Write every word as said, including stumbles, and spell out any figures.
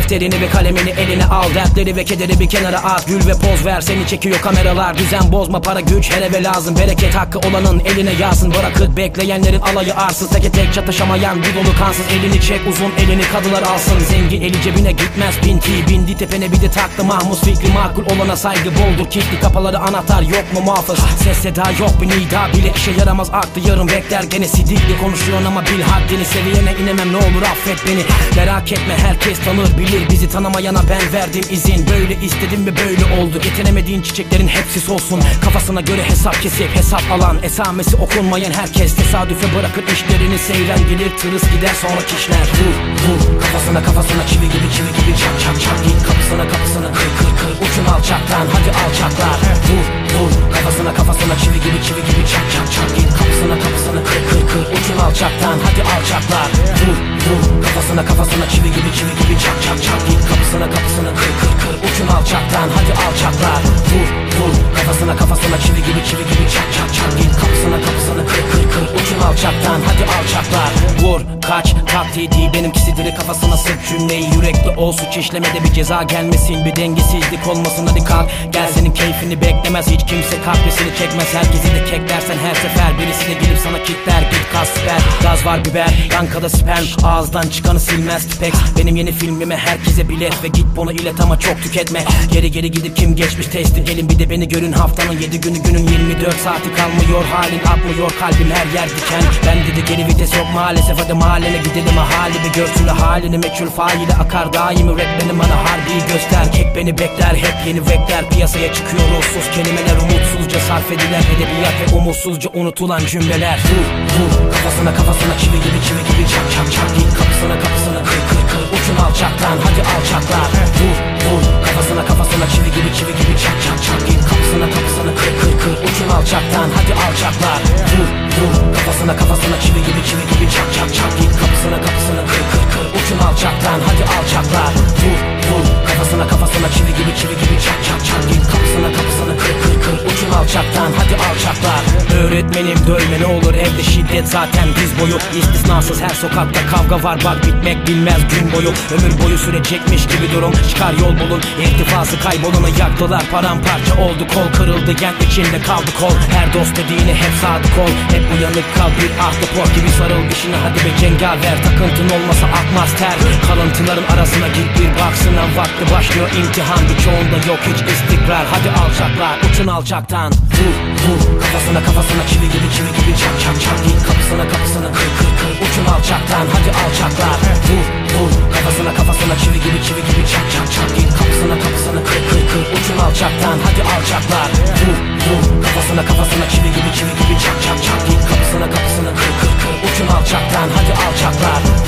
Defterini ve kalemini eline al, dertleri ve kederi bir kenara at. Gül ve poz ver, seni çekiyor kameralar. Düzen bozma, para güç her eve lazım. Bereket hakkı olanın eline yağsın. Bırakıp bekleyenlerin alayı arsız. Teke tek çatışamayan bir dolu kansız. Elini çek uzun, elini kadılar alsın. Zengi eli cebine gitmez pinti. Bindi tepene bir de taktı mahmus. Fikri makul olana saygı boldur. Kilitli kapıları anahtar yok mu muhafız? Ses seda yok bir nida bile işe yaramaz. Aktı yarım bekler gene sidikli. Konuşuyorsun ama bil haddini. Seviyene inemem ne olur affet beni. Merak etme herkes tanır bilir. Bizi tanımayana ben verdim izin. Böyle istedim ve böyle oldu. Getiремediğin çiçeklerin hepsi solsun. Kafasına göre hesap kesip hesap alan. Esamesi okunmayan herkes tesadüfe bırakır işlerini. Seyren gelir tırıs gider sonra kişner. Vur vur kafasına kafasına çivi gibi çivi gibi çak çak çak. Git kapısına kapısına kır kır kır. Uçun alçaktan hadi alçaklar. Vur vur kafasına kafasına çivi gibi çivi gibi çak çak çak. Git kapısına kapısına kır kır kır. Uçun alçaktan hadi alçaklar. Vur vur kafasına kafasına çivi gibi çivi gibi çak çak çak. Git kapısına kapısına kır kır kır. Uçun alçaktan hadi alçaklar. Vur vur kafasına kafasına çivi gibi çivi gibi çak çak çak. Git kapısına kapısına kır kır kır. Uçun alçaktan hadi alçaklar. Vur kaç taktiği değil benimkisidir. Kafasına sık cümleyi yürekli ol. Suç işlemede bir ceza gelmesin. Bir dengesizlik olmasın hadi kalk. Gel senin keyfini beklemez hiç kimse. Kahvesini çekmez herkesi de kek dersen her sefer. Birisi de gelip sana kitler. Git kas siper. Gaz var biber. Yankada sperm. Ağızdan çıkanı silmez tipex. Benim yeni filmime herkese bilet. Ve git bunu ilet ama çok tüketme. Geri geri gidip kim geçmiş testi. Gelin bir de beni görün haftanın yedi günü. Günün yirmi dört saati kalmıyor. Halin atmıyor kalbim her yer diken. Bende de geri vites yok maalesef. Hadi mahallene gidelim halimi görsün halini. Meçhul faili akar daimi. Rap benim bana harbiyi göster. Kek beni bekler hep yeni vekler. Piyasaya çıkıyor ruhsuz kelimeler. Umutsuzca sarf edilen edebiyat ve umutsuzca unutulan cümleler. Vur vur kafasına kafasına çivi gibi çivi gibi çak çak çak. Git kapısına kapısına kır kır kır. Uçun alçaktan hadi alçaklar. Vur vur kafasına kafasına çivi gibi çivi gibi çak çak çak. Git kapısına kapısına kır kır kır. Uçun alçaktan hadi alçaklar. Vur vur kafasına kafasına çivi gibi çivi gibi çak çak çak. Git kapısına kapısına kır kır kır. Uçun alçaktan hadi alçaklar. Vur vur kafasına kafasına çivi gibi çivi gibi çak çak çak. Git kapısına kapısına kır kır kır. Uçun alçaktan hadi alçaklar. Öğretmenim dövme ne olur evde şiddet zaten diz boyu. İstisnasız her sokakta kavga var bak bitmek bilmez gün boyu. Ömür boyu sürecekmiş gibi durum çıkar yol bulun. İrtifası kaybolunu yaktılar paramparça oldu. Kol kırıldı gen içinde kaldı kol. Her dost dediğine hep sadık ol. Hep uyanık kal bir ahtapot gibi sarıl dişine hadi be cengaver. Takıntın olmasa akmaz ter. Kalıntıların arasına git bir bak sınav vakti başlıyor imtihan. Birçoğunda yok hiç istikrar hadi alçaklar uçun alçaktan. Vur vur kafasına kafasına çivi gibi çivi gibi çak çak çak. Git kapısına kapısına kır kır kır. Uçun alçaktan hadi alçaklar. Vur vur kafasına kafasına çivi gibi çivi gibi çak çak çak. Git kapısına kapısına kır kır kır. Uçun alçaktan hadi alçaklar. Vur vur kafasına kafasına çivi gibi çivi gibi çak çak çak. Git kapısına kapısına kır kır kır. Uçun alçaktan hadi alçaklar.